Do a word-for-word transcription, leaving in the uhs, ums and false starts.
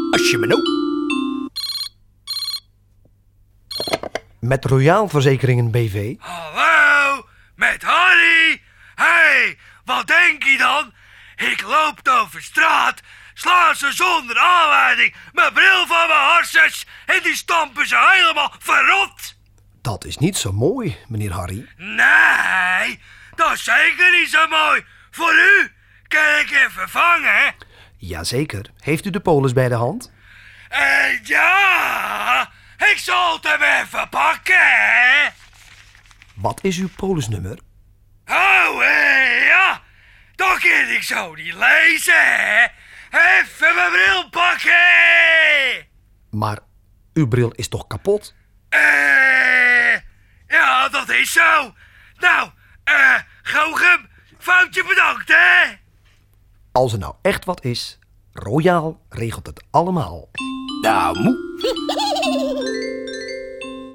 Als je me nou... Met Royaal Verzekeringen B V. Hallo, met Harry. Hey, wat denk je dan? Ik loop over straat, slaan ze zonder aanleiding mijn bril van mijn harsens en die stampen ze helemaal verrot. Dat is niet zo mooi, meneer Harry. Nee, dat is zeker niet zo mooi. Voor u kan ik hem vervangen. Jazeker. Heeft u de polis bij de hand? En ja, ik zal het hem even pakken. Wat is uw polisnummer? Oh, eh, ja, dat kan ik zo niet lezen, hè. Even mijn bril pakken. Maar uw bril is toch kapot? Eh, ja, dat is zo. Nou, eh, Gochem, foutje bedankt, hè. Als er nou echt wat is, Royaal regelt het allemaal. Nou, moe.